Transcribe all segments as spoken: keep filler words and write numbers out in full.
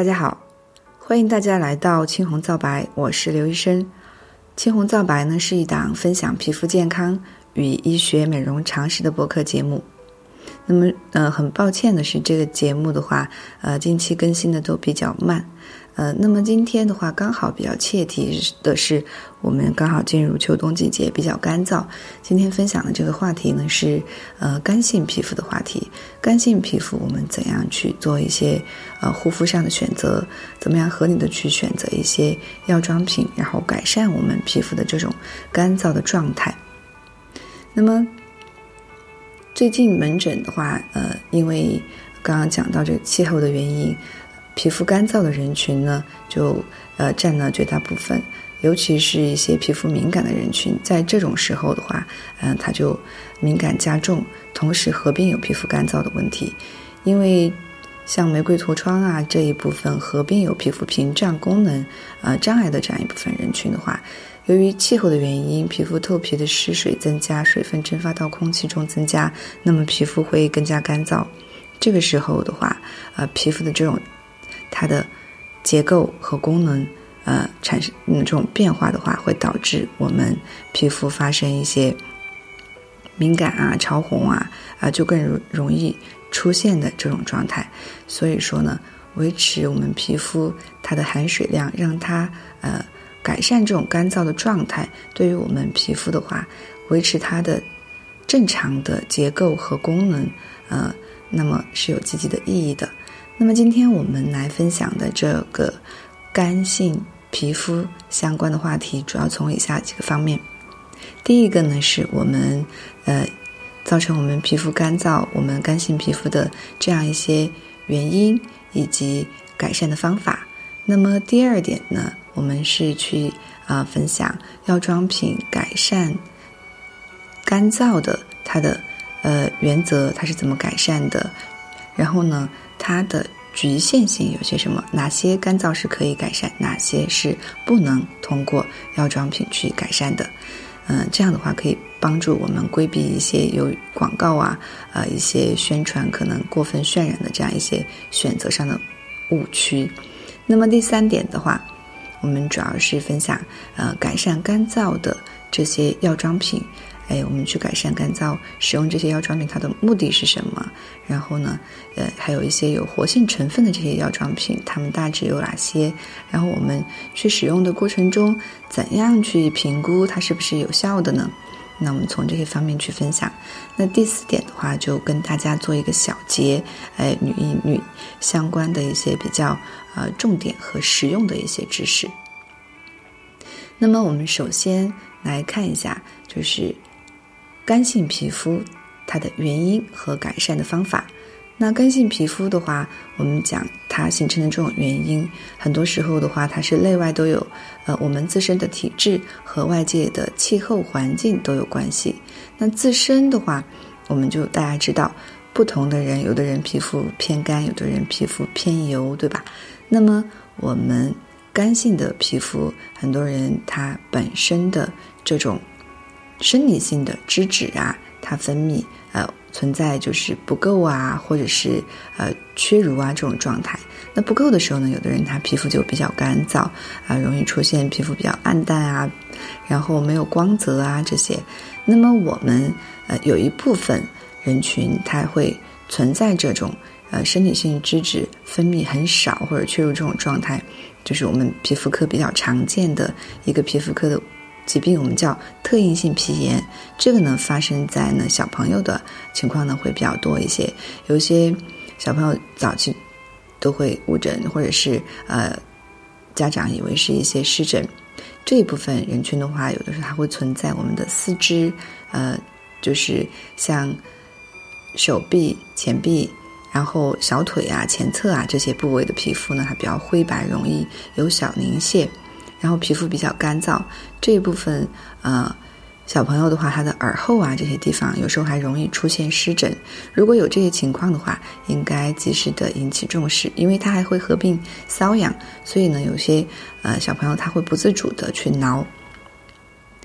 大家好，欢迎大家来到青红皂白，我是刘医生。青红皂白呢是一档分享皮肤健康与医学美容常识的播客节目。那么呃，很抱歉的是，这个节目的话，呃，近期更新的都比较慢。呃，那么今天的话，刚好比较切题的是，我们刚好进入秋冬季节，比较干燥。今天分享的这个话题呢是呃干性皮肤的话题。干性皮肤我们怎样去做一些呃护肤上的选择？怎么样合理的去选择一些药妆品，然后改善我们皮肤的这种干燥的状态？那么最近门诊的话，呃，因为刚刚讲到这个气候的原因，皮肤干燥的人群呢，就呃占了绝大部分，尤其是一些皮肤敏感的人群，在这种时候的话，嗯、呃，它就敏感加重，同时合并有皮肤干燥的问题，因为像玫瑰痤疮啊这一部分合并有皮肤屏障功能呃障碍的这样一部分人群的话，由于气候的原因，皮肤透皮的失水增加，水分蒸发到空气中增加，那么皮肤会更加干燥。这个时候的话，呃，皮肤的这种它的结构和功能，呃，产生这种变化的话，会导致我们皮肤发生一些敏感啊、潮红啊，啊、呃，就更容易出现的这种状态。所以说呢，维持我们皮肤它的含水量，让它呃。改善这种干燥的状态，对于我们皮肤的话，维持它的正常的结构和功能，呃，那么是有积极的意义的。那么今天我们来分享的这个干性皮肤相关的话题，主要从以下几个方面。第一个呢，是我们呃造成我们皮肤干燥，我们干性皮肤的这样一些原因以及改善的方法。那么第二点呢，我们是去啊、呃、分享药妆品改善干燥的它的呃原则，它是怎么改善的，然后呢它的局限性有些什么，哪些干燥是可以改善，哪些是不能通过药妆品去改善的。嗯、呃，这样的话可以帮助我们规避一些有广告啊呃一些宣传可能过分渲染的这样一些选择上的误区。那么第三点的话，我们主要是分享呃改善干燥的这些药妆品，哎，我们去改善干燥，使用这些药妆品它的目的是什么？然后呢，呃，还有一些有活性成分的这些药妆品，它们大致有哪些？然后我们去使用的过程中，怎样去评估它是不是有效的呢？那我们从这些方面去分享。那第四点的话，就跟大家做一个小结，哎，女医女相关的一些比较呃重点和实用的一些知识。那么我们首先来看一下，就是干性皮肤它的原因和改善的方法。那干性皮肤的话，我们讲它形成的这种原因，很多时候的话，它是内外都有，呃，我们自身的体质和外界的气候环境都有关系。那自身的话，我们就大家知道，不同的人，有的人皮肤偏干，有的人皮肤偏油，对吧？那么我们干性的皮肤，很多人他本身的这种生理性的脂质啊，它分泌呃存在就是不够啊，或者是呃缺乳啊这种状态。那不够的时候呢，有的人他皮肤就比较干燥啊、呃，容易出现皮肤比较暗淡啊，然后没有光泽啊这些。那么我们呃有一部分人群他会存在这种呃生理性脂质分泌很少或者缺乳这种状态，就是我们皮肤科比较常见的一个皮肤科的疾病，我们叫特应性皮炎。这个呢发生在呢小朋友的情况呢会比较多一些，有一些小朋友早期都会误诊，或者是呃家长以为是一些湿疹。这一部分人群的话，有的时候它会存在我们的四肢，呃就是像手臂、前臂，然后小腿啊、前侧啊这些部位的皮肤呢，它比较灰白，容易有小凝血，然后皮肤比较干燥。这一部分呃小朋友的话，他的耳后啊这些地方有时候还容易出现湿疹。如果有这些情况的话，应该及时的引起重视，因为它还会合并瘙痒，所以呢有些呃小朋友他会不自主的去挠。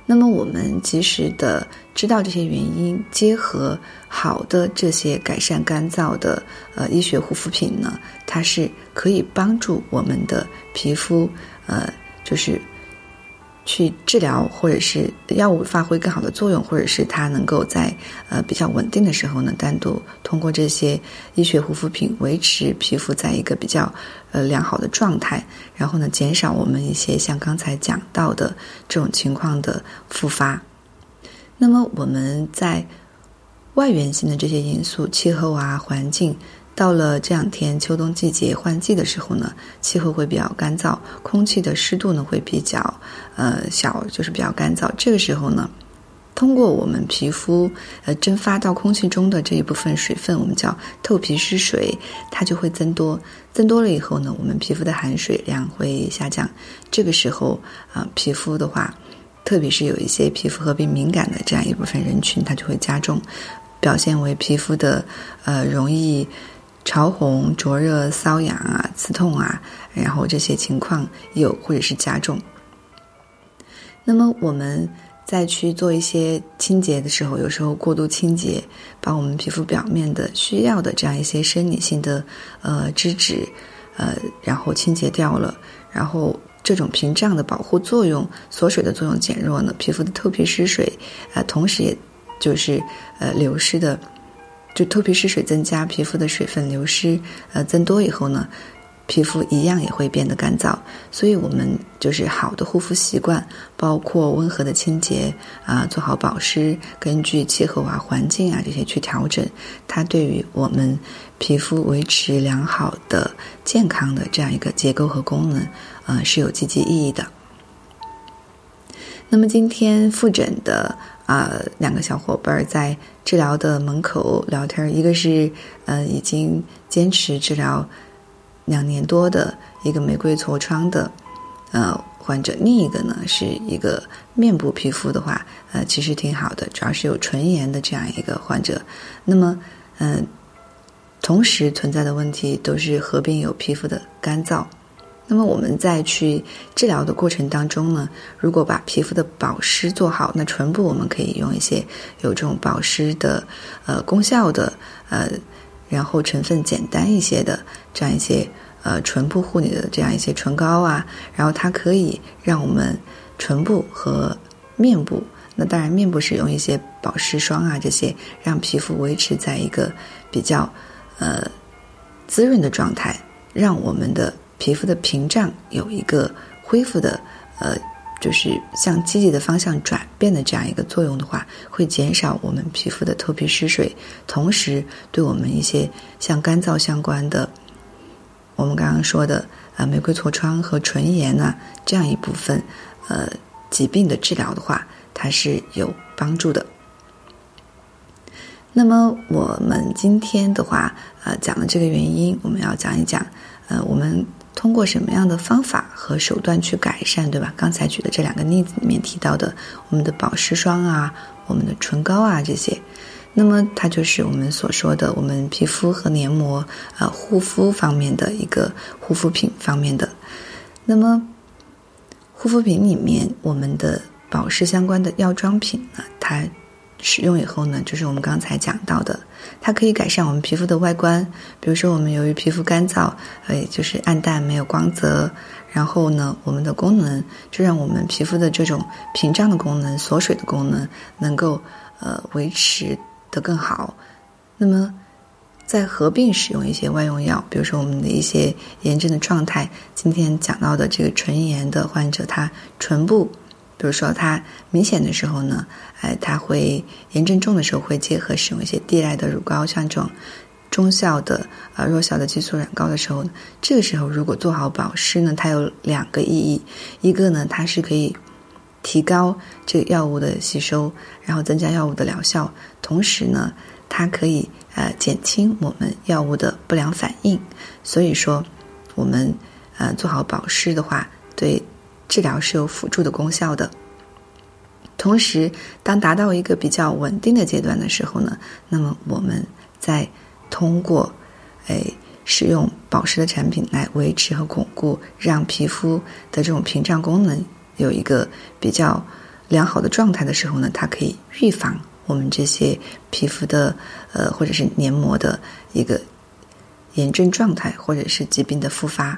那么我们及时的知道这些原因，结合好的这些改善干燥的呃医学护肤品呢，它是可以帮助我们的皮肤呃就是去治疗，或者是药物发挥更好的作用，或者是它能够在呃比较稳定的时候呢，单独通过这些医学护肤品维持皮肤在一个比较呃良好的状态，然后呢减少我们一些像刚才讲到的这种情况的复发。那么我们在外源性的这些因素，气候啊、环境，到了这两天秋冬季节换季的时候呢，气候会比较干燥，空气的湿度呢会比较呃小，就是比较干燥。这个时候呢，通过我们皮肤呃蒸发到空气中的这一部分水分，我们叫透皮湿水，它就会增多。增多了以后呢，我们皮肤的含水量会下降。这个时候啊、呃，皮肤的话，特别是有一些皮肤合并敏感的这样一部分人群，它就会加重，表现为皮肤的呃容易潮红、灼热、瘙痒啊、刺痛啊，然后这些情况有或者是加重。那么我们再去做一些清洁的时候，有时候过度清洁，把我们皮肤表面的需要的这样一些生理性的呃脂质呃然后清洁掉了，然后这种屏障的保护作用、锁水的作用减弱呢，皮肤的透皮湿水呃同时也就是呃流失的，就透皮湿水增加，皮肤的水分流失呃增多以后呢，皮肤一样也会变得干燥。所以我们就是好的护肤习惯，包括温和的清洁啊、呃，做好保湿，根据气候啊、环境啊这些去调整，它对于我们皮肤维持良好的健康的这样一个结构和功能呃是有积极意义的。那么今天复诊的啊、呃，两个小伙伴在治疗的门口聊天，一个是呃已经坚持治疗两年多的一个玫瑰痤疮的呃患者，另一个呢是一个面部皮肤的话呃其实挺好的，主要是有唇炎的这样一个患者。那么嗯、呃，同时存在的问题都是合并有皮肤的干燥。那么我们在去治疗的过程当中呢，如果把皮肤的保湿做好，那唇部我们可以用一些有这种保湿的呃功效的呃，然后成分简单一些的这样一些呃唇部护理的这样一些唇膏啊，然后它可以让我们唇部和面部，那当然面部使用一些保湿霜啊，这些让皮肤维持在一个比较呃滋润的状态，让我们的皮肤的屏障有一个恢复的呃，就是向积极的方向转变的这样一个作用的话，会减少我们皮肤的透皮湿水，同时对我们一些像干燥相关的，我们刚刚说的呃玫瑰痤疮和唇炎啊这样一部分呃疾病的治疗的话，它是有帮助的。那么我们今天的话呃讲了这个原因，我们要讲一讲呃我们通过什么样的方法和手段去改善，对吧？刚才举的这两个例子里面提到的我们的保湿霜啊，我们的唇膏啊这些，那么它就是我们所说的我们皮肤和黏膜呃护肤方面的一个护肤品方面的。那么护肤品里面我们的保湿相关的药妆品呢，它使用以后呢，就是我们刚才讲到的，它可以改善我们皮肤的外观。比如说我们由于皮肤干燥呃，就是暗淡没有光泽，然后呢我们的功能就让我们皮肤的这种屏障的功能、锁水的功能能够呃维持得更好。那么再合并使用一些外用药，比如说我们的一些炎症的状态，今天讲到的这个唇炎的患者，他唇部比如说它明显的时候呢，哎，它会炎症重的时候会结合使用一些地赖的乳膏，像这种中效的呃弱效的激素软膏的时候呢，这个时候如果做好保湿呢，它有两个意义，一个呢它是可以提高这个药物的吸收，然后增加药物的疗效，同时呢它可以呃减轻我们药物的不良反应。所以说我们呃做好保湿的话，对治疗是有辅助的功效的。同时当达到一个比较稳定的阶段的时候呢，那么我们再通过哎使用保湿的产品来维持和巩固，让皮肤的这种屏障功能有一个比较良好的状态的时候呢，它可以预防我们这些皮肤的呃或者是黏膜的一个炎症状态，或者是疾病的复发。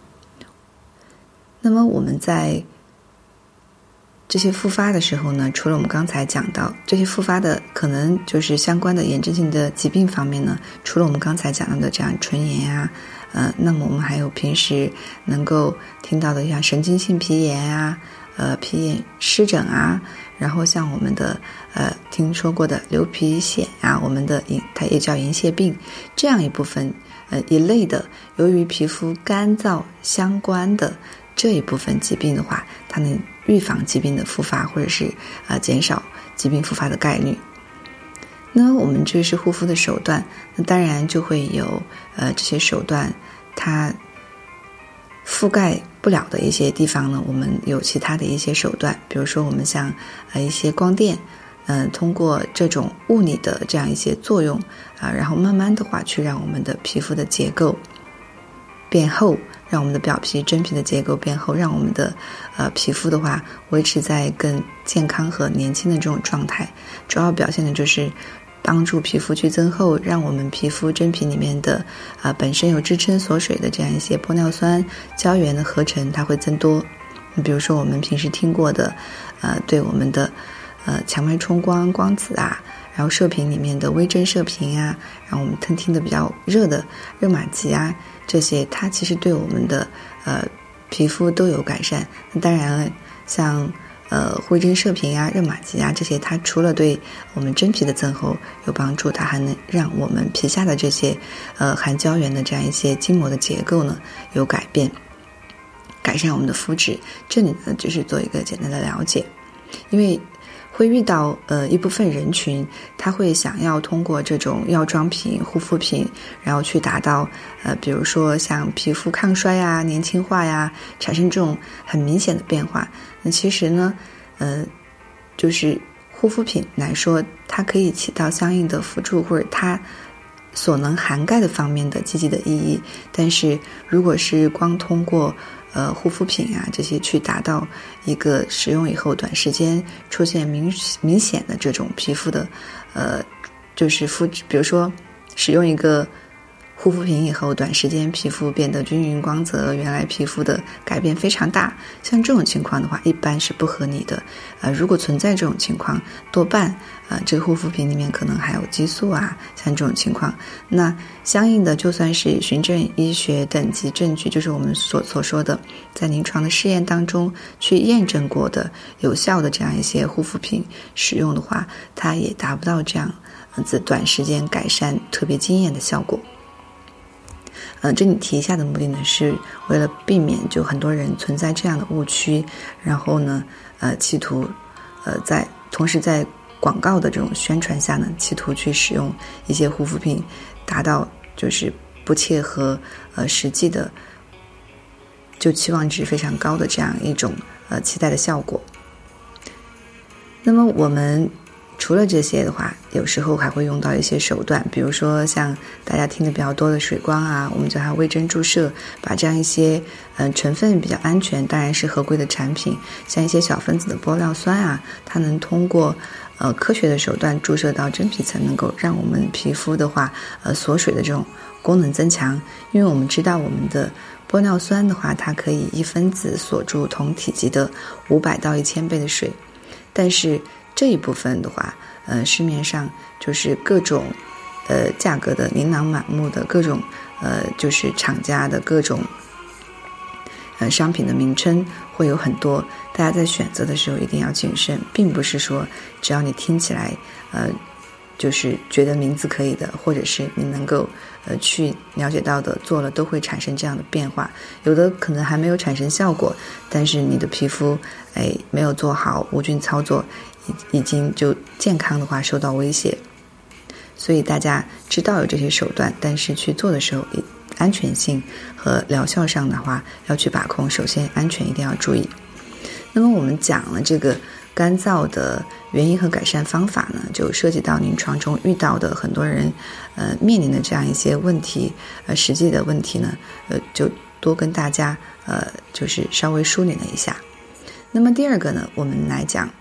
那么我们在这些复发的时候呢，除了我们刚才讲到这些复发的可能就是相关的炎症性的疾病方面呢，除了我们刚才讲到的这样唇炎啊，呃，那么我们还有平时能够听到的像神经性皮炎啊，呃，皮炎湿疹啊，然后像我们的呃听说过的流皮癣啊，我们的它也叫银屑病，这样一部分呃一类的由于皮肤干燥相关的这一部分疾病的话，它能预防疾病的复发，或者是呃减少疾病复发的概率。那我们这是护肤的手段，那当然就会有呃这些手段它覆盖不了的一些地方呢，我们有其他的一些手段，比如说我们像呃一些光电，嗯、呃，通过这种物理的这样一些作用啊、呃，然后慢慢的话去让我们的皮肤的结构变厚，让我们的表皮真皮的结构变厚，让我们的呃皮肤的话维持在更健康和年轻的这种状态。主要表现的就是帮助皮肤去增厚，让我们皮肤真皮里面的啊、呃、本身有支撑锁水的这样一些玻尿酸胶原的合成它会增多。比如说我们平时听过的呃对我们的呃强脉冲光光子啊，然后射频里面的微针射频啊，然后我们听听的比较热的热玛吉啊，这些它其实对我们的呃皮肤都有改善。当然像呃微针射频啊、热玛吉啊这些，它除了对我们真皮的增厚有帮助，它还能让我们皮下的这些呃含胶原的这样一些筋膜的结构呢有改变，改善我们的肤质。这里呢就是做一个简单的了解。因为会遇到呃一部分人群，他会想要通过这种药妆品、护肤品，然后去达到呃比如说像皮肤抗衰呀、年轻化呀，产生这种很明显的变化。那其实呢，呃，就是护肤品来说，它可以起到相应的辅助或者它所能涵盖的方面的积极的意义。但是如果是光通过呃，护肤品啊这些去达到一个使用以后短时间出现明明显的这种皮肤的呃，就是肤质，比如说使用一个护肤品以后短时间皮肤变得均匀光泽，原来皮肤的改变非常大，像这种情况的话一般是不合理的。呃，如果存在这种情况，多半呃这个护肤品里面可能还有激素啊，像这种情况，那相应的就算是循证医学等级证据，就是我们所所说的在临床的试验当中去验证过的有效的这样一些护肤品使用的话，它也达不到这样子短时间改善特别惊艳的效果。呃，这里提一下的目的呢，是为了避免就很多人存在这样的误区，然后呢，呃，企图，呃，在同时在广告的这种宣传下呢，企图去使用一些护肤品，达到就是不切合呃实际的，就期望值非常高的这样一种呃期待的效果。那么我们除了这些的话，有时候还会用到一些手段，比如说像大家听的比较多的水光啊，我们叫它微针注射，把这样一些嗯、呃、成分比较安全，当然是合规的产品，像一些小分子的玻尿酸啊，它能通过呃科学的手段注射到真皮层，能够让我们皮肤的话呃锁水的这种功能增强。因为我们知道我们的玻尿酸的话，它可以一分子锁住同体积的五百到一千倍的水，但是这一部分的话，呃，市面上就是各种，呃，价格的琳琅满目的各种，呃，就是厂家的各种，呃，商品的名称会有很多，大家在选择的时候一定要谨慎，并不是说只要你听起来，呃，就是觉得名字可以的，或者是你能够呃去了解到的做了都会产生这样的变化，有的可能还没有产生效果，但是你的皮肤哎没有做好无菌操作，已经就健康的话受到威胁。所以大家知道有这些手段，但是去做的时候安全性和疗效上的话要去把控，首先安全一定要注意。那么我们讲了这个干燥的原因和改善方法呢，就涉及到临床中遇到的很多人呃面临的这样一些问题，呃实际的问题呢，呃就多跟大家呃就是稍微梳理了一下。那么第二个呢，我们来讲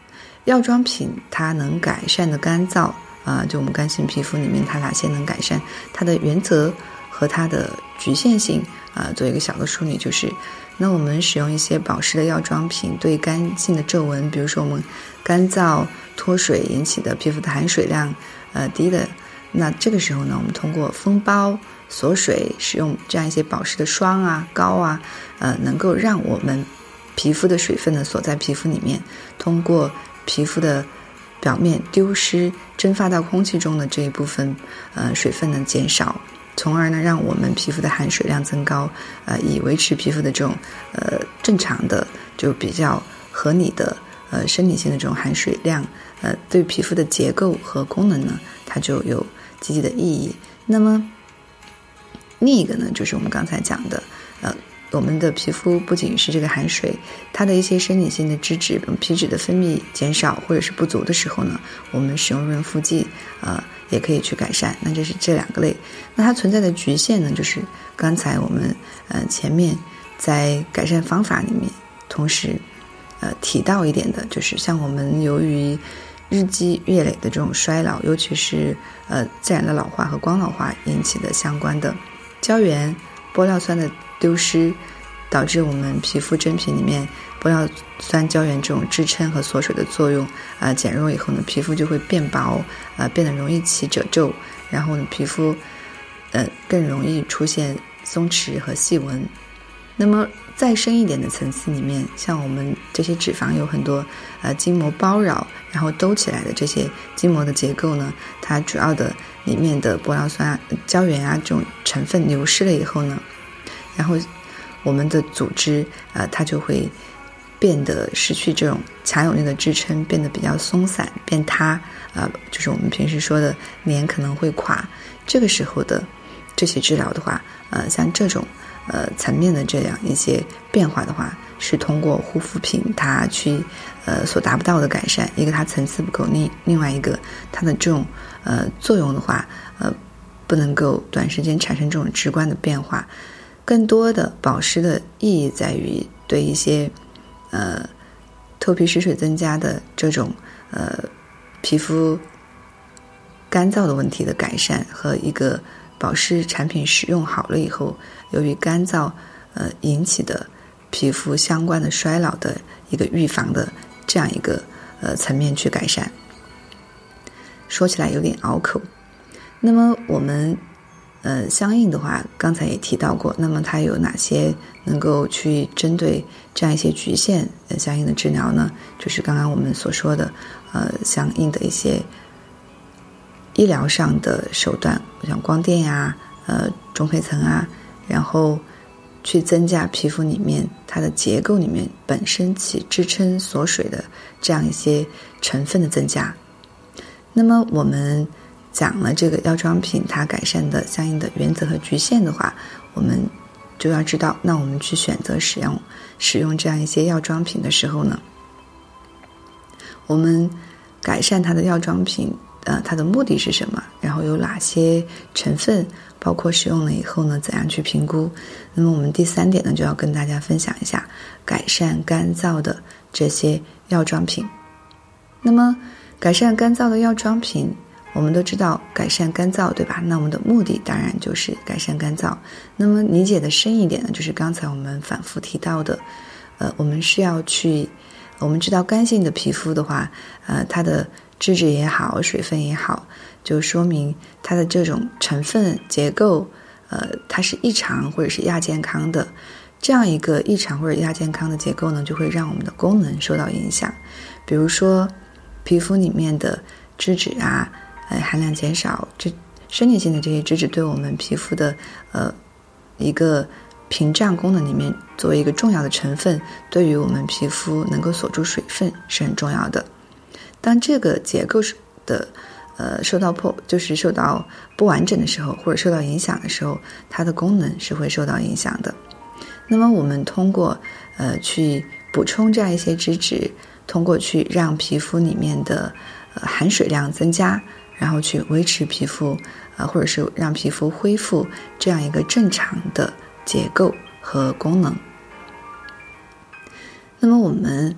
药妆品它能改善的干燥啊、呃，就我们干性皮肤里面它哪些能改善，它的原则和它的局限性啊、呃，做一个小的梳理。就是那我们使用一些保湿的药妆品对干性的皱纹，比如说我们干燥脱水引起的皮肤的含水量呃低的，那这个时候呢，我们通过封包锁水，使用这样一些保湿的霜啊膏啊，呃能够让我们皮肤的水分呢锁在皮肤里面，通过皮肤的表面丢失蒸发到空气中的这一部分呃水分呢减少，从而呢让我们皮肤的含水量增高，呃以维持皮肤的这种呃正常的就比较合理的呃生理性的这种含水量，呃对皮肤的结构和功能呢它就有积极的意义。那么另一个呢就是我们刚才讲的呃我们的皮肤不仅是这个含水，它的一些生理性的脂质皮脂的分泌减少或者是不足的时候呢，我们使用润肤剂呃也可以去改善。那这是这两个类。那它存在的局限呢，就是刚才我们呃前面在改善方法里面同时呃提到一点的，就是像我们由于日积月累的这种衰老，尤其是呃自然的老化和光老化引起的相关的胶原玻尿酸的丢失，导致我们皮肤真皮里面玻尿酸胶原这种支撑和锁水的作用啊、呃、减弱以后呢，皮肤就会变薄啊、呃，变得容易起褶皱，然后呢皮肤呃更容易出现松弛和细纹。那么再深一点的层次里面，像我们这些脂肪有很多呃筋膜包绕然后兜起来的这些筋膜的结构呢，它主要的里面的玻尿酸、胶原啊这种成分流失了以后呢，然后我们的组织呃它就会变得失去这种强有力的支撑，变得比较松散变塌，呃就是我们平时说的脸可能会垮。这个时候的这些治疗的话，呃像这种呃层面的这样一些变化的话，是通过护肤品它去呃所达不到的改善。一个它层次不够，另另外一个它的这种呃作用的话呃不能够短时间产生这种直观的变化。更多的保湿的意义在于对一些呃头皮失水增加的这种呃皮肤干燥的问题的改善，和一个保湿产品使用好了以后由于干燥呃引起的皮肤相关的衰老的一个预防的这样一个呃层面去改善。说起来有点拗口。那么我们呃，相应的话刚才也提到过，那么它有哪些能够去针对这样一些局限呃相应的治疗呢？就是刚刚我们所说的呃相应的一些医疗上的手段，像光电呀、呃中胚层啊，然后去增加皮肤里面它的结构里面本身起支撑锁水的这样一些成分的增加。那么我们讲了这个药妆品它改善的相应的原则和局限的话，我们就要知道，那我们去选择使用使用这样一些药妆品的时候呢，我们改善它的药妆品呃，它的目的是什么，然后有哪些成分，包括使用了以后呢怎样去评估。那么我们第三点呢，就要跟大家分享一下改善干燥的这些药妆品。那么改善干燥的药妆品，我们都知道改善干燥对吧，那我们的目的当然就是改善干燥。那么理解的深一点呢，就是刚才我们反复提到的呃，我们是要去我们知道干性的皮肤的话呃，它的脂质也好水分也好，就说明它的这种成分结构呃，它是异常或者是亚健康的。这样一个异常或者亚健康的结构呢，就会让我们的功能受到影响。比如说皮肤里面的脂质啊呃，含量减少，这生理性的这些脂质对我们皮肤的呃一个屏障功能里面作为一个重要的成分，对于我们皮肤能够锁住水分是很重要的。当这个结构的呃受到破就是受到不完整的时候，或者受到影响的时候，它的功能是会受到影响的。那么我们通过呃去补充这样一些脂质，通过去让皮肤里面的呃含水量增加，然后去维持皮肤呃或者是让皮肤恢复这样一个正常的结构和功能。那么我们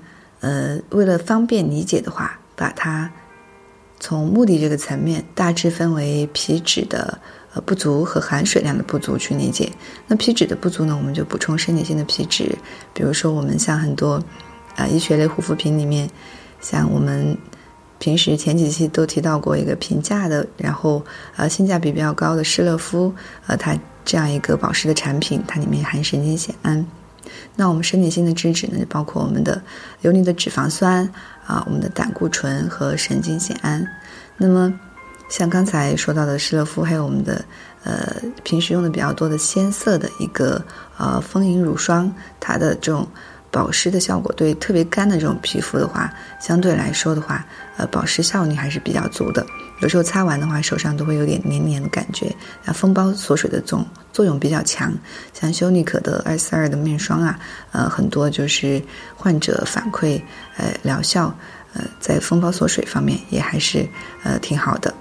呃，为了方便理解的话，把它从目的这个层面大致分为皮脂的呃不足和含水量的不足去理解。那皮脂的不足呢，我们就补充生理性的皮脂，比如说我们像很多呃医学类护肤品里面，像我们平时前几期都提到过一个平价的，然后呃性价比比较高的施乐肤，呃它这样一个保湿的产品，它里面含神经酰胺。那我们生理性的脂质呢，就包括我们的游离的脂肪酸啊，我们的胆固醇和神经酰胺。那么像刚才说到的施乐肤，还有我们的呃平时用的比较多的鲜色的一个呃丰盈乳霜，它的这种保湿的效果，对特别干的这种皮肤的话，相对来说的话，呃，保湿效率还是比较足的。有时候擦完的话，手上都会有点黏黏的感觉。啊，封包锁水的这种作用比较强。像修丽可的二四二的面霜啊，呃，很多就是患者反馈，呃，疗效，呃，在封包锁水方面也还是呃挺好的。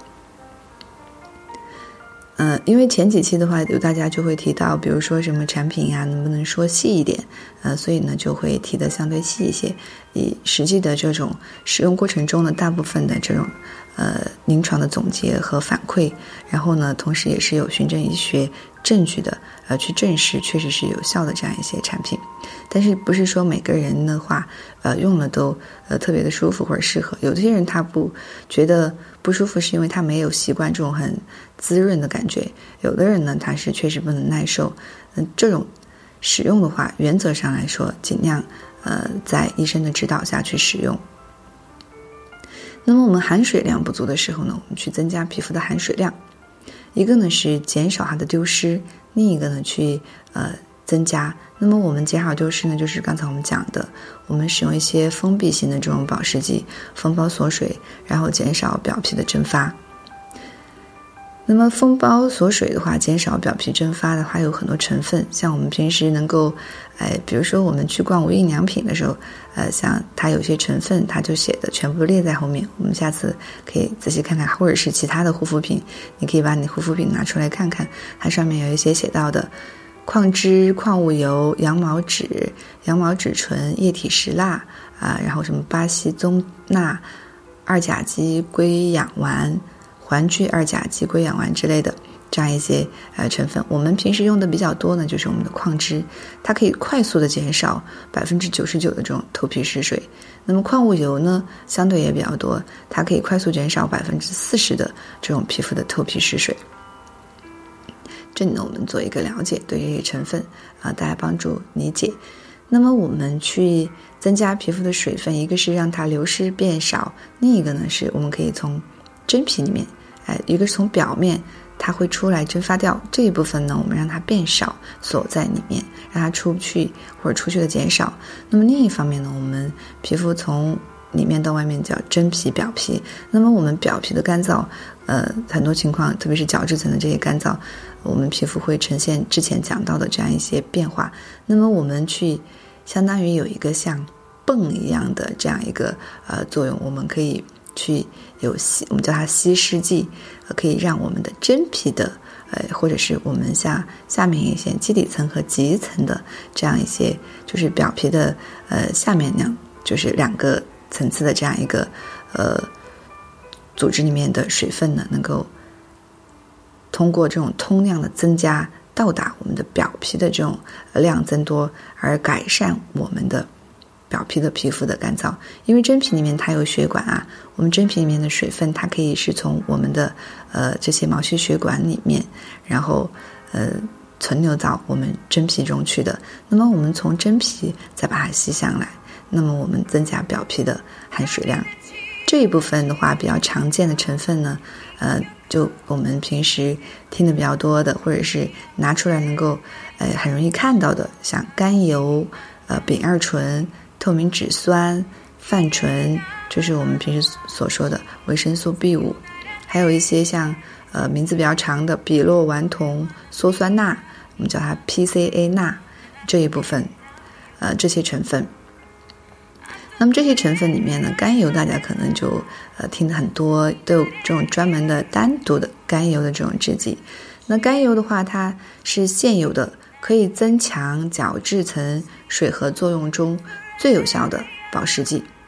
呃，因为前几期的话，有大家就会提到，比如说什么产品呀，能不能说细一点？呃，所以呢，就会提得相对细一些，以实际的这种使用过程中的大部分的这种呃临床的总结和反馈，然后呢，同时也是有循证医学证据的，呃，去证实确实是有效的这样一些产品。但是不是说每个人的话，呃，用了都呃特别的舒服或者适合？有些人他不觉得不舒服，是因为他没有习惯这种很滋润的感觉。有的人呢，他是确实不能耐受。嗯、呃，这种使用的话，原则上来说，尽量呃在医生的指导下去使用。那么我们含水量不足的时候呢，我们去增加皮肤的含水量。一个呢是减少它的丢失，另一个呢去呃增加。那么我们减少丢失呢，就是刚才我们讲的，我们使用一些封闭性的这种保湿剂，封包锁水，然后减少表皮的蒸发。那么封包锁水的话，减少表皮蒸发的话，有很多成分，像我们平时能够，哎，比如说我们去逛无印良品的时候，呃，像它有些成分，它就写的全部列在后面，我们下次可以仔细看看，或者是其他的护肤品，你可以把你护肤品拿出来看看，它上面有一些写到的矿脂、矿物油、羊毛脂、羊毛脂醇、液体石蜡啊、呃，然后什么巴西棕钠、二甲基硅氧烷、环聚二甲基硅氧烷之类的这样一些呃成分。我们平时用的比较多呢，就是我们的矿脂，它可以快速的减少百分之九十九的这种头皮失水。那么矿物油呢，相对也比较多，它可以快速减少百分之四十的这种皮肤的头皮失水。这里呢，我们做一个了解，对这些成分啊、呃，大家帮助理解。那么我们去增加皮肤的水分，一个是让它流失变少，另一个呢是我们可以从真皮里面，哎，一个是从表面它会出来蒸发掉这一部分呢，我们让它变少，锁在里面，让它出不去或者出去的减少。那么另一方面呢，我们皮肤从里面到外面叫真皮表皮。那么我们表皮的干燥，呃，很多情况，特别是角质层的这些干燥，我们皮肤会呈现之前讲到的这样一些变化。那么我们去相当于有一个像泵一样的这样一个呃作用，我们可以去有吸，我们叫它吸湿剂，呃，可以让我们的真皮的呃，或者是我们下下面一些基底层和极层的这样一些，就是表皮的呃下面两，就是两个层次的这样一个呃组织里面的水分呢，能够通过这种通量的增加，到达我们的表皮的这种量增多，而改善我们的表皮的皮肤的干燥。因为真皮里面它有血管啊，我们真皮里面的水分它可以是从我们的呃这些毛细血管里面，然后呃存留到我们真皮中去的。那么我们从真皮再把它吸上来，那么我们增加表皮的含水量。这一部分的话，比较常见的成分呢，呃，就我们平时听的比较多的，或者是拿出来能够呃很容易看到的，像甘油、呃丙二醇、透明质酸、泛醇，就是我们平时所说的维生素 B 五， 还有一些像呃名字比较长的吡洛烷酮、羧酸钠，我们叫它 P C A 钠这一部分，呃这些成分。那么这些成分里面呢，甘油大家可能就呃听得很多，都有这种专门的单独的甘油的这种制剂。那甘油的话，它是现有的可以增强角质层水合作用中最有效的保湿剂。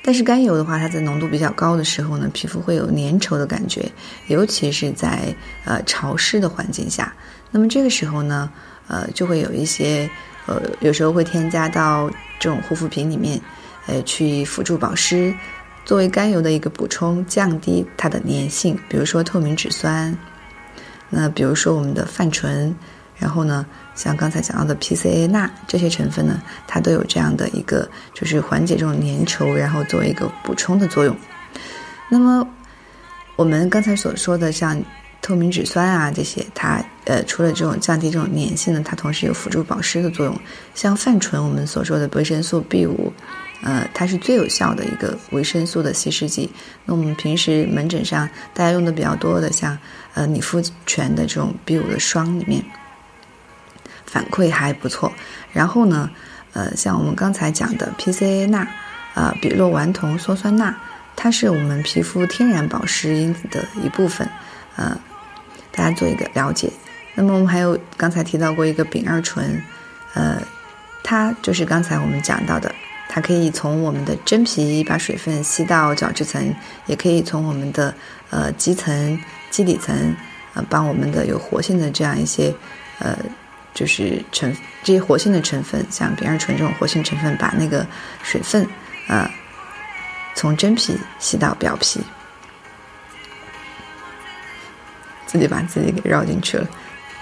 但是甘油的话，它在浓度比较高的时候呢，皮肤会有粘稠的感觉，尤其是在呃潮湿的环境下。那么这个时候呢，呃就会有一些呃有时候会添加到这种护肤品里面，呃去辅助保湿，作为甘油的一个补充，降低它的粘性。比如说透明质酸，那比如说我们的泛醇，然后呢，像刚才讲到的 P C A 钠这些成分呢，它都有这样的一个就是缓解这种粘稠，然后作为一个补充的作用。那么我们刚才所说的像透明质酸啊这些，它呃除了这种降低这种粘性呢，它同时有辅助保湿的作用。像泛醇我们所说的维生素 B 五，呃，它是最有效的一个维生素的稀释剂。那我们平时门诊上大家用的比较多的，像呃理肤泉的这种 B 五 的霜里面，反馈还不错。然后呢，呃，像我们刚才讲的 P C A 钠，呃，比洛烷酮羧酸钠，它是我们皮肤天然保湿因子的一部分，呃，大家做一个了解。那么我们还有刚才提到过一个丙二醇，呃，它就是刚才我们讲到的。它可以从我们的真皮把水分吸到角质层，也可以从我们的呃基层、基底层，呃，帮我们的有活性的这样一些呃，就是成这些活性的成分，像丙二醇这种活性成分，把那个水分呃从真皮吸到表皮，自己把自己给绕进去了。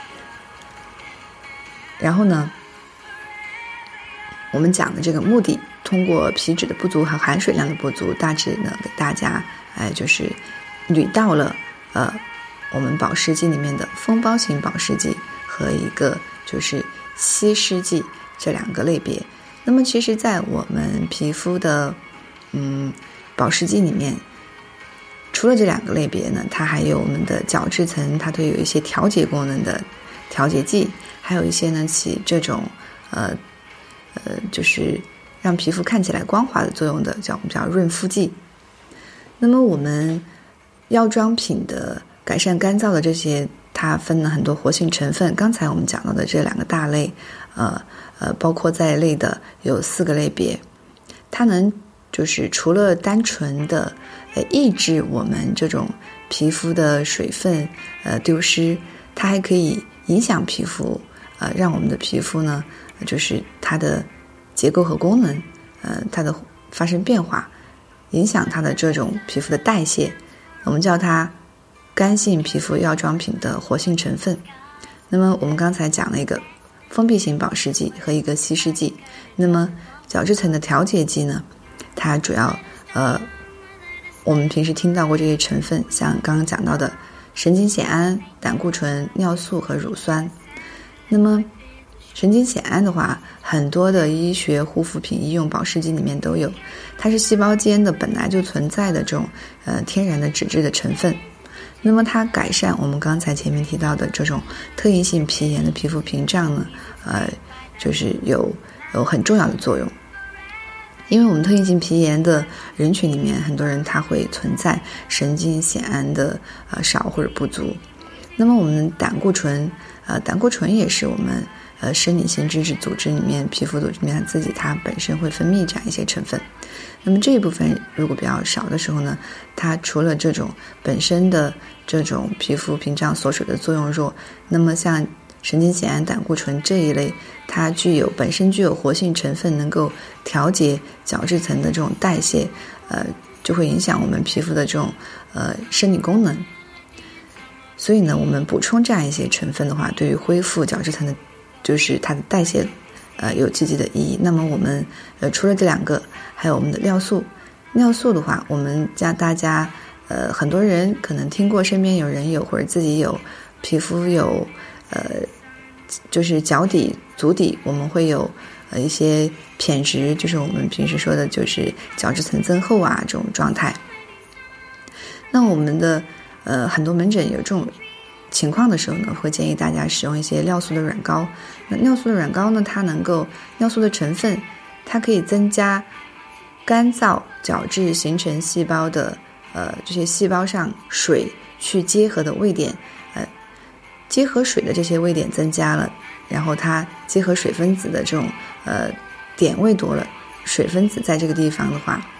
然后呢，我们讲的这个目的，通过皮脂的不足和含水量的不足，大致呢给大家哎就是捋到了呃我们保湿剂里面的封包型保湿剂和一个就是稀释剂这两个类别。那么其实在我们皮肤的嗯保湿剂里面，除了这两个类别呢，它还有我们的角质层，它都有一些调节功能的调节剂，还有一些呢起这种呃呃就是让皮肤看起来光滑的作用的，叫我们叫润肤剂。那么我们药妆品的改善干燥的这些，它分了很多活性成分。刚才我们讲到的这两个大类，呃呃，包括在内的有四个类别，它能就是除了单纯的呃抑制我们这种皮肤的水分呃丢失，它还可以影响皮肤，呃，让我们的皮肤呢，就是它的结构和功能，呃，它的发生变化，影响它的这种皮肤的代谢，我们叫它干性皮肤药妆品的活性成分。那么我们刚才讲了一个封闭型保湿剂和一个稀释剂。那么角质层的调节剂呢，它主要呃，我们平时听到过这些成分，像刚刚讲到的神经酰胺、胆固醇、尿素和乳酸。那么神经酰胺的话，很多的医学护肤品、医用保湿剂里面都有，它是细胞间的本来就存在的这种呃天然的脂质的成分。那么它改善我们刚才前面提到的这种特异性皮炎的皮肤屏障呢，呃，就是有有很重要的作用。因为我们特异性皮炎的人群里面，很多人他会存在神经酰胺的呃少或者不足。那么我们胆固醇，呃，胆固醇也是我们呃生理性脂质组织里面、皮肤组织里面自己它本身会分泌这样一些成分。那么这一部分如果比较少的时候呢，它除了这种本身的这种皮肤屏障锁水的作用弱，那么像神经酰胺、胆固醇这一类，它具有本身具有活性成分，能够调节角质层的这种代谢，呃，就会影响我们皮肤的这种呃生理功能。所以呢，我们补充这样一些成分的话，对于恢复角质层的，就是它的代谢，呃，有积极的意义。那么我们呃除了这两个，还有我们的尿素。尿素的话，我们家大家呃很多人可能听过，身边有人有或者自己有，皮肤有呃就是脚底、足底，我们会有呃一些偏执，就是我们平时说的就是角质层增厚啊这种状态。那我们的呃很多门诊有这种情况的时候呢，会建议大家使用一些尿素的软膏。那尿素的软膏呢，它能够尿素的成分，它可以增加干燥角质形成细胞的呃这些细胞上水去结合的位点，呃结合水的这些位点增加了，然后它结合水分子的这种呃点位多了，水分子在这个地方的话，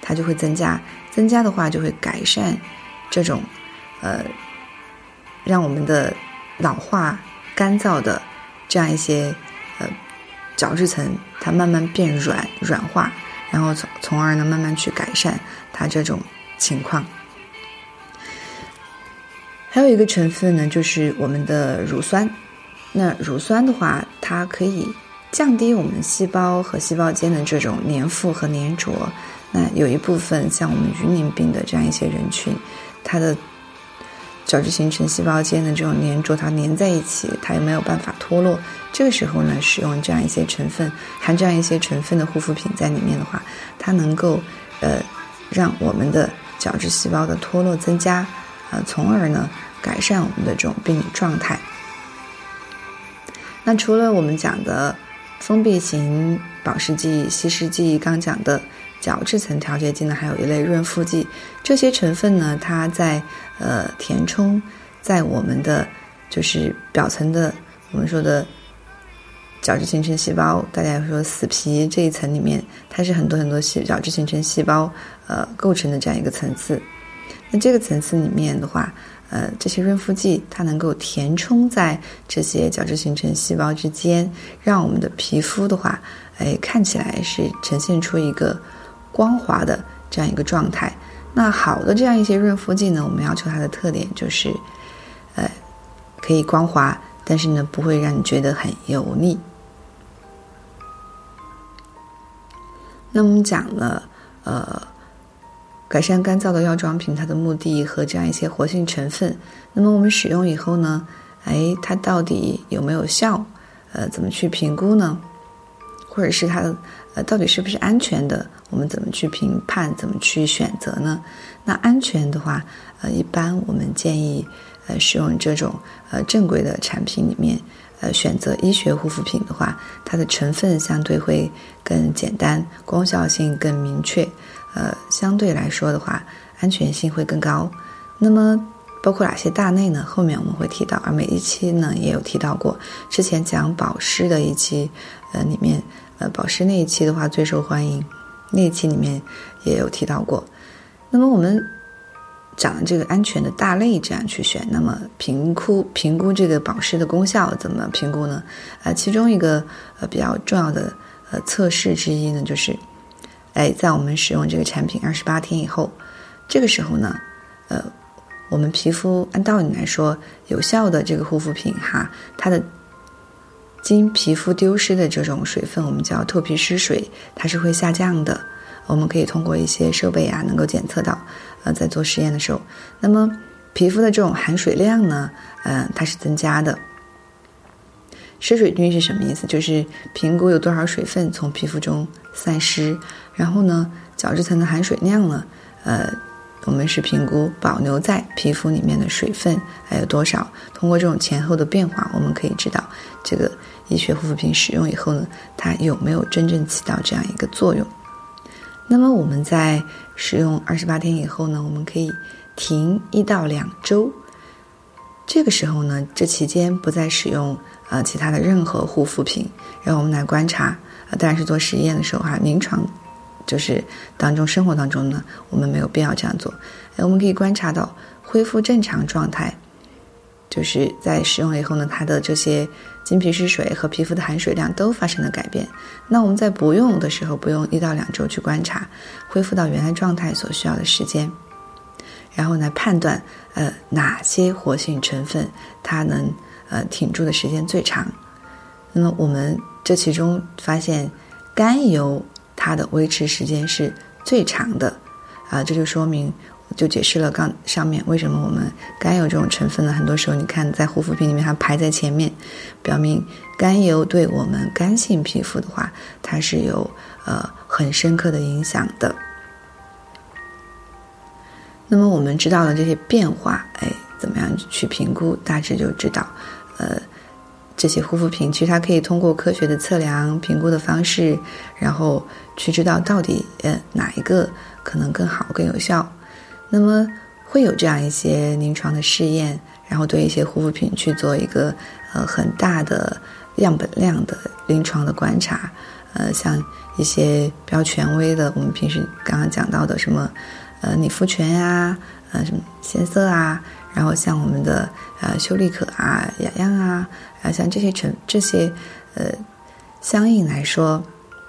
它就会增加，增加的话就会改善这种呃让我们的老化干燥的这样一些呃角质层它慢慢变软软化，然后从从而呢慢慢去改善它这种情况。还有一个成分呢就是我们的乳酸。那乳酸的话，它可以降低我们细胞和细胞间的这种粘附和粘着。那有一部分像我们鱼鳞病的这样一些人群，它的角质形成细胞间的这种粘着，它粘在一起，它也没有办法脱落。这个时候呢，使用这样一些成分，含这样一些成分的护肤品在里面的话，它能够呃让我们的角质细胞的脱落增加，呃，从而呢改善我们的这种病理状态。那除了我们讲的封闭型保湿剂、稀释剂，刚讲的角质层调节剂呢，还有一类润肤剂。这些成分呢，它在呃填充在我们的就是表层的我们说的角质形成细胞，大家说死皮这一层里面，它是很多很多细角质形成细胞呃构成的这样一个层次。那这个层次里面的话，呃，这些润肤剂它能够填充在这些角质形成细胞之间，让我们的皮肤的话，哎，看起来是呈现出一个光滑的这样一个状态。那好的这样一些润肤剂呢，我们要求它的特点就是，呃，可以光滑，但是呢不会让你觉得很油腻。那我们讲了，呃。改善干燥的药妆品它的目的和这样一些活性成分，那么我们使用以后呢，哎，它到底有没有效？呃，怎么去评估呢？或者是它的呃到底是不是安全的？我们怎么去评判？怎么去选择呢？那安全的话，呃，一般我们建议呃使用这种呃正规的产品里面，呃选择医学护肤品的话，它的成分相对会更简单，功效性更明确。呃，相对来说的话，安全性会更高。那么包括哪些大类呢？后面我们会提到，而每一期呢也有提到过。之前讲保湿的一期，呃，里面呃保湿那一期的话最受欢迎，那一期里面也有提到过。那么我们讲这个安全的大类这样去选，那么评估评估这个保湿的功效怎么评估呢？呃，其中一个呃比较重要的呃测试之一呢，就是哎，在我们使用这个产品二十八天以后，这个时候呢，呃，我们皮肤按道理来说，有效的这个护肤品哈，它的经皮肤丢失的这种水分，我们叫透皮失水，它是会下降的。我们可以通过一些设备啊，能够检测到，呃，在做实验的时候，那么皮肤的这种含水量呢，呃，它是增加的。失水率是什么意思？就是评估有多少水分从皮肤中散失，然后呢，角质层的含水量呢，呃，我们是评估保留在皮肤里面的水分还有多少。通过这种前后的变化，我们可以知道这个医学护肤品使用以后呢，它有没有真正起到这样一个作用。那么我们在使用二十八天以后呢，我们可以停一到两周。这个时候呢，这期间不再使用呃其他的任何护肤品，让我们来观察。呃，当然是做实验的时候哈，临床就是当中生活当中呢，我们没有必要这样做。呃，我们可以观察到恢复正常状态，就是在使用了以后呢，它的这些经皮失水和皮肤的含水量都发生了改变。那我们在不用的时候，不用一到两周去观察，恢复到原来状态所需要的时间。然后呢，判断呃哪些活性成分它能呃挺住的时间最长。那么我们这其中发现甘油它的维持时间是最长的啊、呃，这就说明就解释了刚上面为什么我们甘油这种成分呢，很多时候你看在护肤品里面它排在前面，表明甘油对我们干性皮肤的话，它是有呃很深刻的影响的。那么我们知道了这些变化，哎，怎么样去评估？大致就知道，呃，这些护肤品其实它可以通过科学的测量、评估的方式，然后去知道到底呃哪一个可能更好、更有效。那么会有这样一些临床的试验，然后对一些护肤品去做一个呃很大的样本量的临床的观察，呃，像一些比较权威的，我们平时刚刚讲到的什么，呃，理肤泉呀、啊，呃，什么鲜色啊，然后像我们的呃修丽可啊、雅漾啊，啊，像这些成这些，呃，相应来说，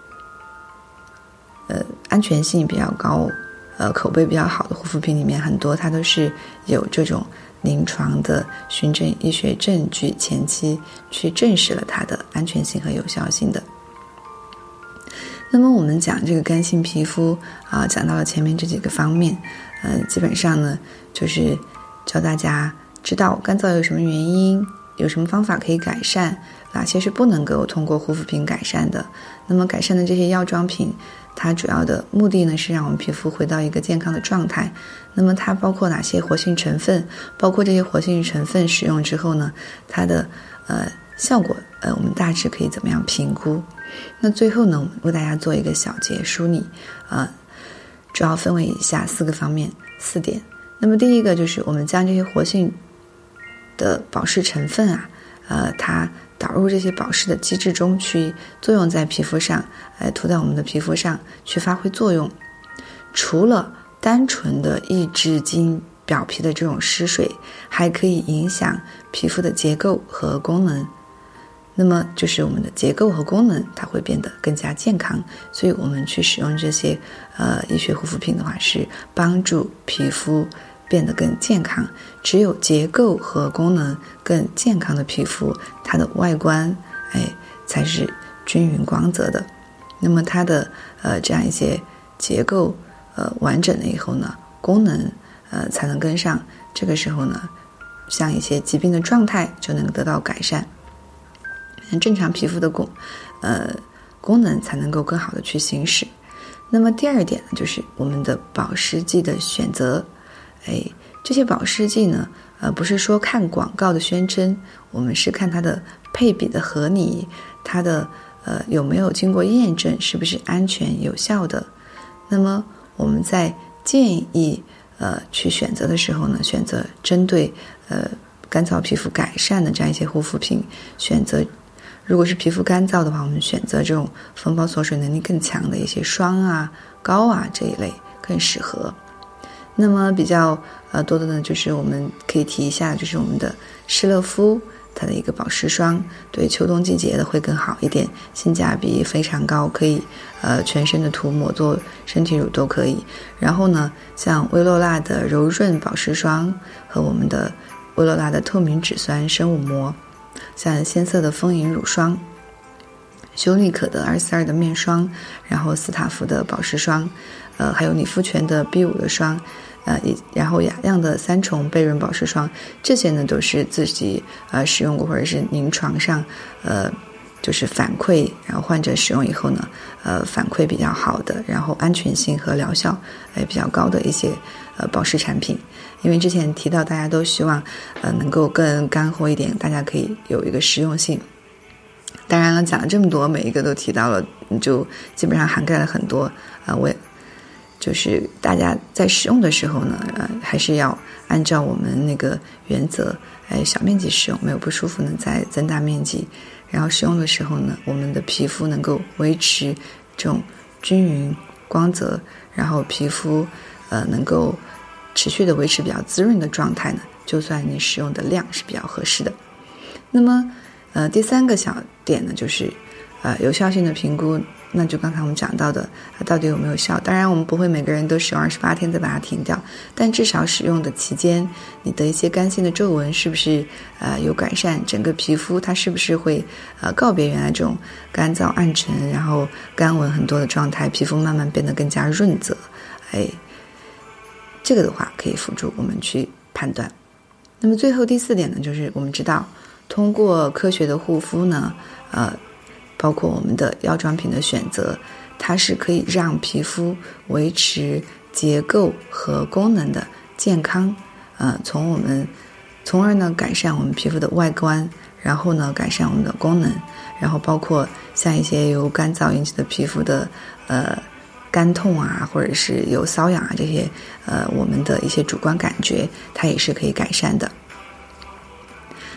呃，安全性比较高，呃，口碑比较好的护肤品里面，很多它都是有这种临床的循证医学证据前期去证实了它的安全性和有效性的。那么我们讲这个干性皮肤啊，讲到了前面这几个方面，呃，基本上呢就是教大家知道干燥有什么原因，有什么方法可以改善，哪些是不能够通过护肤品改善的。那么改善的这些药妆品，它主要的目的呢是让我们皮肤回到一个健康的状态。那么它包括哪些活性成分，包括这些活性成分使用之后呢，它的呃效果呃我们大致可以怎么样评估。那最后呢，我们为大家做一个小结梳理，呃主要分为以下四个方面四点。那么第一个就是我们将这些活性的保湿成分啊，呃它导入这些保湿的机制中去作用在皮肤上，呃涂在我们的皮肤上去发挥作用。除了单纯的抑制经表皮的这种失水，还可以影响皮肤的结构和功能。那么就是我们的结构和功能它会变得更加健康，所以我们去使用这些呃医学护肤品的话，是帮助皮肤变得更健康。只有结构和功能更健康的皮肤，它的外观哎才是均匀光泽的。那么它的呃这样一些结构呃完整了以后呢，功能呃才能跟上，这个时候呢，像一些疾病的状态就能得到改善。正常皮肤的功呃功能才能够更好的去行使。那么第二点呢，就是我们的保湿剂的选择。哎，这些保湿剂呢，呃，不是说看广告的宣称，我们是看它的配比的合理，它的呃有没有经过验证，是不是安全有效的。那么我们在建议呃去选择的时候呢，选择针对呃干燥皮肤改善的这样一些护肤品，选择如果是皮肤干燥的话，我们选择这种风暴锁水能力更强的一些霜啊、膏啊这一类更适合。那么比较呃多的呢，就是我们可以提一下，就是我们的施乐肤它的一个保湿霜，对秋冬季节的会更好一点，性价比非常高，可以呃全身的涂抹做身体乳都可以。然后呢，像薇诺娜的柔润保湿霜和我们的薇诺娜的透明质酸生物膜，像鲜色的丰盈乳霜，修丽可的二四二的面霜，然后斯塔芙的保湿霜，呃，还有理肤泉的 B 五 的霜，呃，然后雅漾的三重倍润保湿霜，这些呢都是自己呃使用过或者是临床上呃就是反馈，然后患者使用以后呢，呃反馈比较好的，然后安全性和疗效也比较高的一些呃保湿产品。因为之前提到大家都希望呃能够更干货一点，大家可以有一个实用性。当然了，讲了这么多，每一个都提到了，就基本上涵盖了很多啊、呃。我也就是大家在使用的时候呢，呃，还是要按照我们那个原则，哎，小面积使用，没有不舒服呢再增大面积。然后使用的时候呢，我们的皮肤能够维持这种均匀光泽，然后皮肤呃能够持续的维持比较滋润的状态呢，就算你使用的量是比较合适的。那么呃，第三个小点呢，就是呃有效性的评估。那就刚才我们讲到的，它到底有没有效？当然，我们不会每个人都使用二十八天再把它停掉，但至少使用的期间，你的一些干性的皱纹是不是呃有改善？整个皮肤它是不是会呃告别原来这种干燥暗沉，然后干纹很多的状态，皮肤慢慢变得更加润泽？哎，这个的话可以辅助我们去判断。那么最后第四点呢，就是我们知道，通过科学的护肤呢，呃。包括我们的药妆品的选择，它是可以让皮肤维持结构和功能的健康，呃，从我们，从而呢改善我们皮肤的外观，然后呢改善我们的功能，然后包括像一些由干燥引起的皮肤的呃干痛啊，或者是有瘙痒啊这些呃我们的一些主观感觉，它也是可以改善的。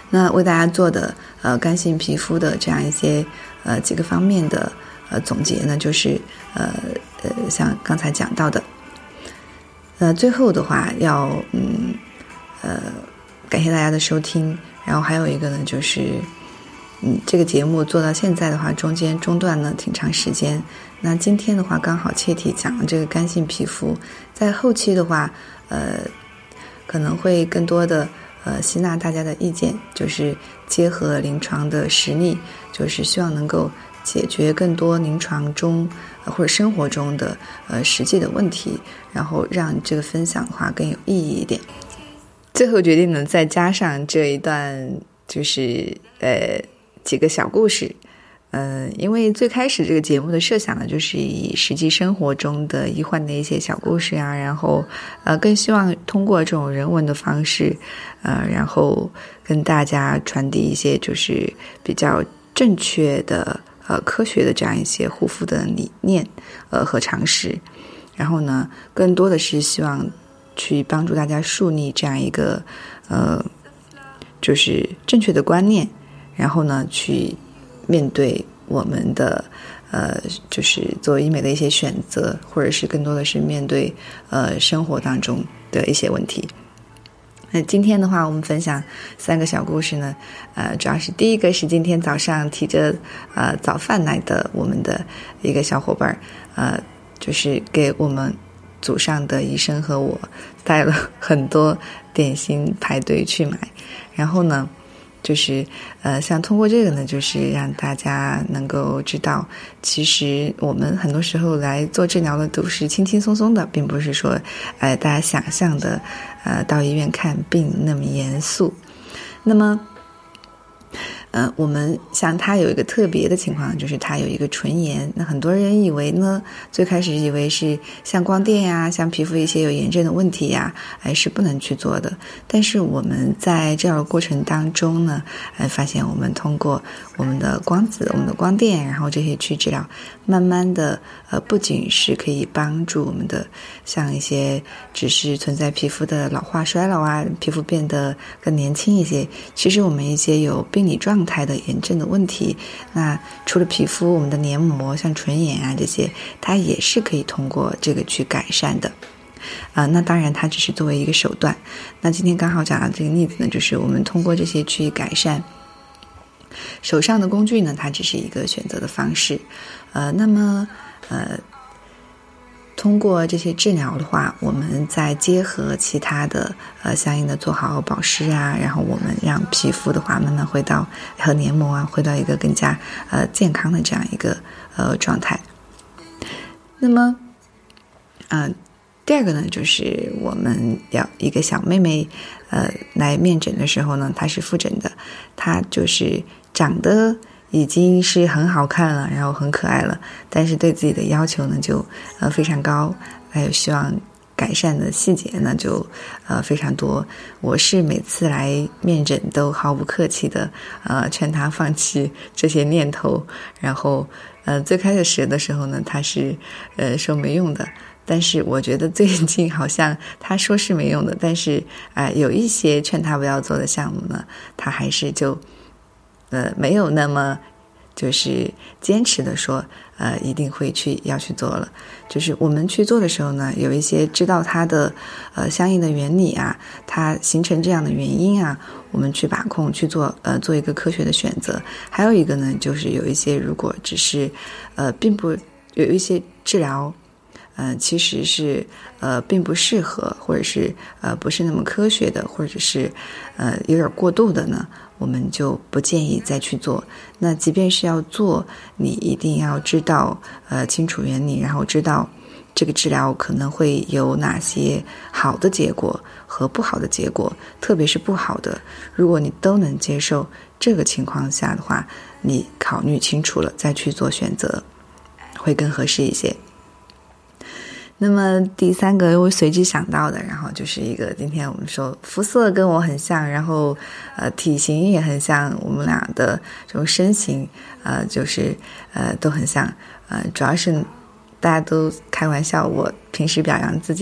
那为大家做的呃干性皮肤的这样一些呃几个方面的呃总结呢，就是呃呃像刚才讲到的，呃最后的话要嗯呃感谢大家的收听，然后还有一个呢就是嗯这个节目做到现在的话，中间中断了挺长时间。那今天的话刚好切题讲了这个干性皮肤，在后期的话呃可能会更多的呃吸纳大家的意见，就是结合临床的实例，就是希望能够解决更多临床中、呃、或者生活中的呃实际的问题，然后让这个分享的话更有意义一点。最后决定呢再加上这一段就是呃几个小故事。呃，因为最开始这个节目的设想呢，就是以实际生活中的医患的一些小故事啊，然后呃，更希望通过这种人文的方式，呃，然后跟大家传递一些就是比较正确的呃科学的这样一些护肤的理念呃和常识，然后呢，更多的是希望去帮助大家树立这样一个呃就是正确的观念，然后呢去面对我们的呃，就是作为医美的一些选择，或者是更多的是面对呃生活当中的一些问题。那今天的话，我们分享三个小故事呢，呃，主要是第一个是今天早上提着呃早饭来的我们的一个小伙伴，呃，就是给我们组上的医生和我带了很多点心排队去买，然后呢。就是呃，想通过这个呢，就是让大家能够知道，其实我们很多时候来做治疗的都是轻轻松松的，并不是说呃大家想象的呃到医院看病那么严肃。那么呃，我们像它有一个特别的情况，就是它有一个唇炎。那很多人以为呢，最开始以为是像光电呀，像皮肤一些有炎症的问题呀，哎是不能去做的。但是我们在这样的过程当中呢，哎发现我们通过我们的光子、我们的光电，然后这些去治疗，慢慢的呃，不仅是可以帮助我们的像一些只是存在皮肤的老化衰老啊，皮肤变得更年轻一些，其实我们一些有病理状态的炎症的问题，那除了皮肤，我们的黏膜像唇炎啊这些，它也是可以通过这个去改善的。啊、呃，那当然它只是作为一个手段。那今天刚好讲的这个例子呢，就是我们通过这些去改善。手上的工具呢，它只是一个选择的方式。呃，那么呃。通过这些治疗的话，我们再结合其他的呃相应的做好保湿啊，然后我们让皮肤的话慢慢回到和黏膜啊回到一个更加呃健康的这样一个呃状态。那么呃第二个呢，就是我们要一个小妹妹呃来面诊的时候呢，她是复诊的，她就是长得已经是很好看了，然后很可爱了，但是对自己的要求呢就呃非常高，还有希望改善的细节呢就呃非常多。我是每次来面诊都毫不客气的呃劝他放弃这些念头，然后呃最开始的时候呢他是呃说没用的，但是我觉得最近好像他说是没用的，但是啊、呃、有一些劝他不要做的项目呢，他还是就呃，没有那么就是坚持的说，呃，一定会去要去做了。就是我们去做的时候呢，有一些知道它的呃相应的原理啊，它形成这样的原因啊，我们去把控去做呃做一个科学的选择。还有一个呢，就是有一些如果只是呃并不有一些治疗。呃，其实是呃并不适合，或者是呃不是那么科学的，或者是呃有点过度的呢，我们就不建议再去做。那即便是要做，你一定要知道呃清楚原理，然后知道这个治疗可能会有哪些好的结果和不好的结果，特别是不好的，如果你都能接受，这个情况下的话，你考虑清楚了再去做选择，会更合适一些。那么第三个我随机想到的，然后就是一个今天我们说肤色跟我很像，然后呃体型也很像，我们俩的这种身形呃就是呃都很像，呃主要是大家都开玩笑，我平时表扬自己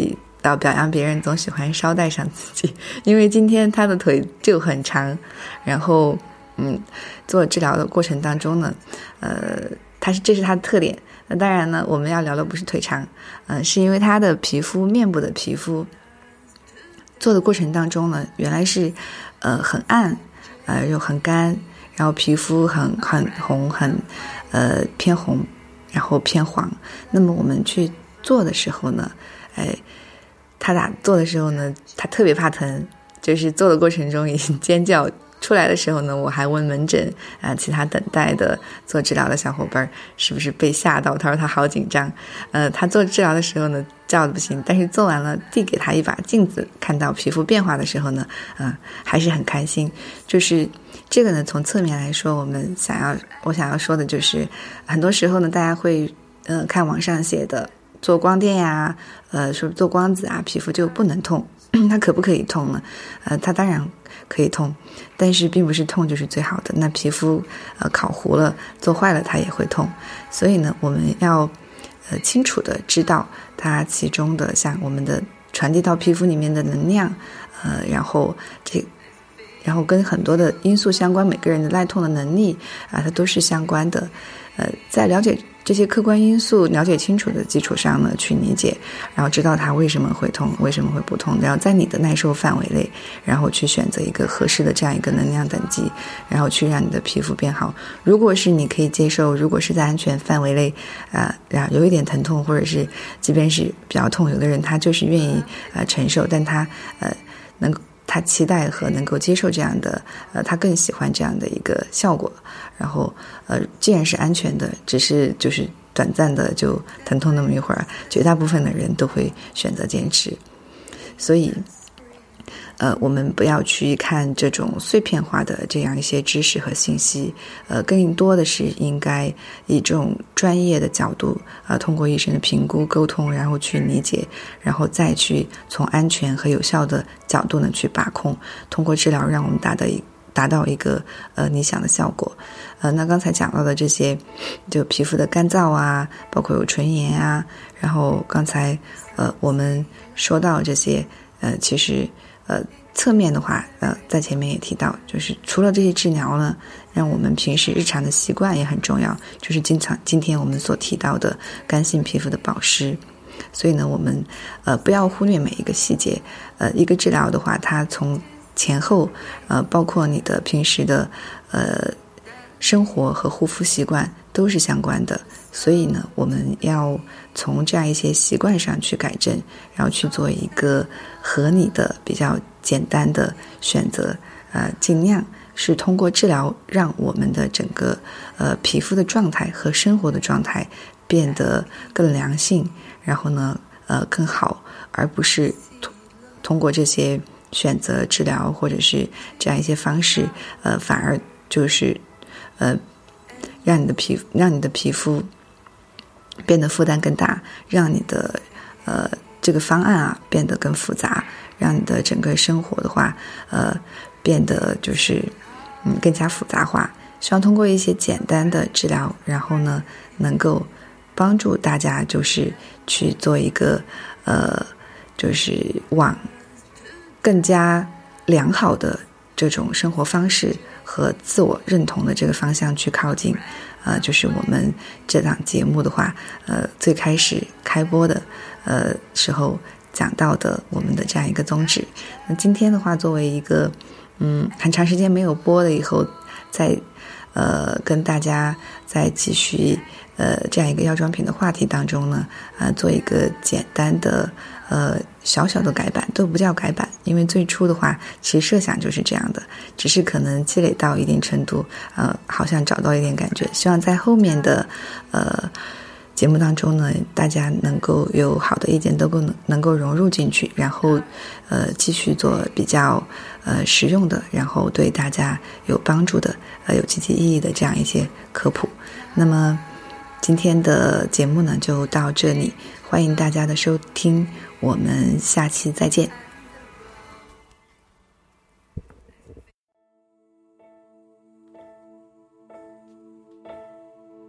到表扬别人总喜欢捎带上自己，因为今天他的腿就很长，然后嗯，做治疗的过程当中呢，呃，他是这是他的特点。那当然呢，我们要聊的不是腿长，嗯、呃，是因为他的皮肤面部的皮肤做的过程当中呢，原来是呃很暗，呃又很干，然后皮肤很很红，很呃偏红，然后偏黄。那么我们去做的时候呢，哎，他打做的时候呢，他特别怕疼，就是做的过程中已经尖叫。出来的时候呢，我还问门诊啊、呃，其他等待的做治疗的小伙伴是不是被吓到？他说他好紧张。呃，他做治疗的时候呢，叫的不行，但是做完了，递给他一把镜子，看到皮肤变化的时候呢，嗯、呃，还是很开心。就是这个呢，从侧面来说，我们想要我想要说的就是，很多时候呢，大家会呃看网上写的做光电呀，呃说做光子啊，皮肤就不能痛。它可不可以痛呢？呃，它当然可以痛，但是并不是痛就是最好的。那皮肤呃烤糊了、做坏了，它也会痛。所以呢，我们要呃清楚的知道它其中的像我们的传递到皮肤里面的能量，呃，然后这。然后跟很多的因素相关，每个人的耐痛的能力啊，它都是相关的。呃，在了解这些客观因素了解清楚的基础上呢，去理解，然后知道它为什么会痛，为什么会不痛，然后在你的耐受范围内，然后去选择一个合适的这样一个能量等级，然后去让你的皮肤变好。如果是你可以接受，如果是在安全范围内，啊、呃，然后有一点疼痛，或者是即便是比较痛，有的人他就是愿意呃承受，但他呃能够。他期待和能够接受这样的，呃，他更喜欢这样的一个效果。然后，呃，既然是安全的，只是就是短暂的就疼痛那么一会儿，绝大部分的人都会选择坚持。所以，呃，我们不要去看这种碎片化的这样一些知识和信息，呃，更多的是应该以这种专业的角度，呃，通过医生的评估、沟通，然后去理解，然后再去从安全和有效的角度呢去把控，通过治疗让我们达到一达到一个呃理想的效果。呃，那刚才讲到的这些，就皮肤的干燥啊，包括有唇炎啊，然后刚才呃我们说到这些，呃，其实。呃，侧面的话，呃，在前面也提到，就是除了这些治疗呢，让我们平时日常的习惯也很重要，就是经常今天我们所提到的干性皮肤的保湿。所以呢，我们呃不要忽略每一个细节。呃，一个治疗的话，它从前后，呃，包括你的平时的呃生活和护肤习惯都是相关的。所以呢，我们要从这样一些习惯上去改正，然后去做一个合理的、比较简单的选择。呃，尽量是通过治疗让我们的整个呃皮肤的状态和生活的状态变得更良性，然后呢，呃更好，而不是通通过这些选择治疗或者是这样一些方式，呃，反而就是呃让你的皮肤让你的皮肤变得负担更大，让你的呃这个方案啊变得更复杂，让你的整个生活的话，呃变得就是嗯更加复杂化。希望通过一些简单的治疗，然后呢能够帮助大家就是去做一个呃就是往更加良好的这种生活方式和自我认同的这个方向去靠近。呃，就是我们这档节目的话，呃，最开始开播的呃时候讲到的我们的这样一个宗旨。那今天的话，作为一个嗯很长时间没有播了以后，再呃跟大家再继续呃这样一个药妆品的话题当中呢，呃做一个简单的呃小小的改版，都不叫改版，因为最初的话其实设想就是这样的，只是可能积累到一定程度，呃好像找到一点感觉，希望在后面的呃节目当中呢，大家能够有好的意见都够能够融入进去，然后呃继续做比较呃实用的，然后对大家有帮助的呃有积极意义的这样一些科普。那么今天的节目呢就到这里，欢迎大家的收听，我们下期再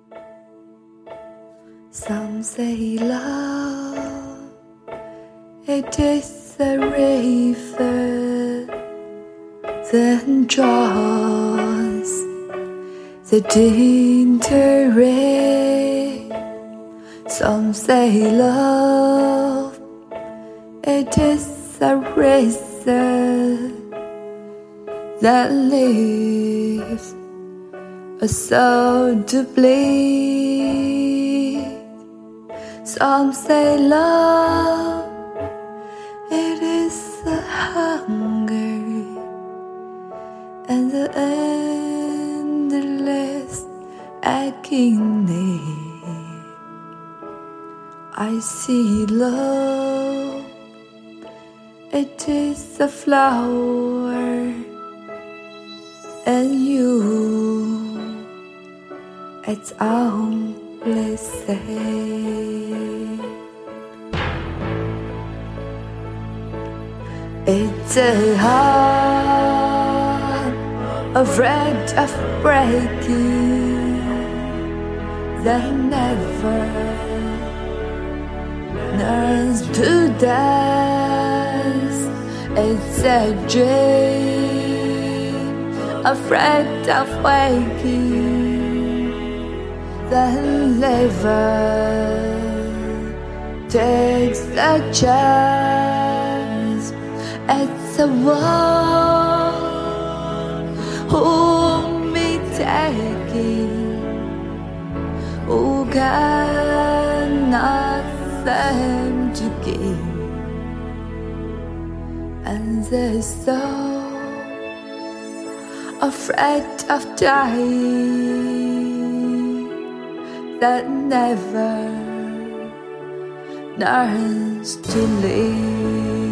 见。Some say love It is a river that draws the dinner rain. Some say love, it is a razor that leaves a soul to bleed. Some say love, it is a hunger and the endless aching need. I see love, it is a flower, and you, it's only say it's a heart afraid of breaking that never learns to dance. It's a dream afraid of waking that never takes a chance. It's a one whom me taking, who cannot seem to give, and they're so afraid of dying that never learns to live.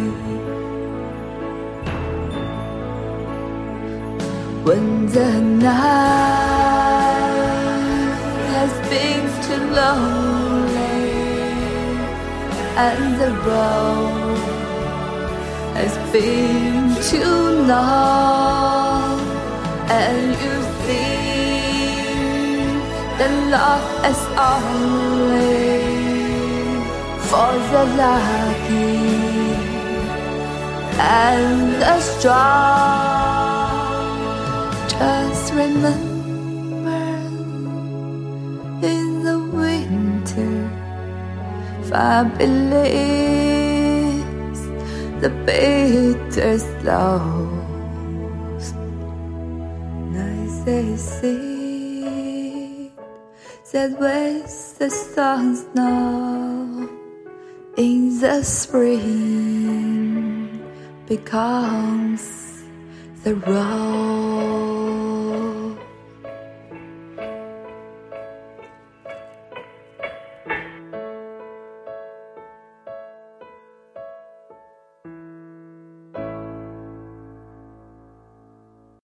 When the night has been too lonely and the road has been too long, and you think that love is only for the lucky and the strong, just remember in the winter fire believes the bitter slows. Nice they see that with the sun snow in the spring becomes the rose.